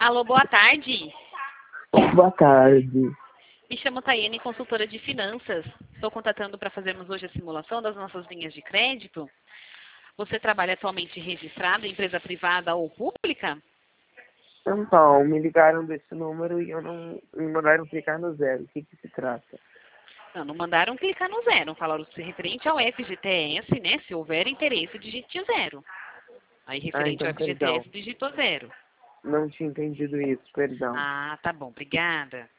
Alô, boa tarde. Boa tarde. Me chamo Tayane, consultora de finanças. Estou contatando para fazermos hoje a simulação das nossas linhas de crédito. Você trabalha atualmente registrado em empresa privada ou pública? Então, me ligaram desse número e eu não me mandaram clicar no zero. O que que se trata? Não mandaram clicar no zero. Falaram se referente ao FGTS, né? Se houver interesse, digite zero. Aí, referente ao Então, perdão. FGTS, digitou zero. Não tinha entendido isso, perdão. Ah, tá bom. Obrigada.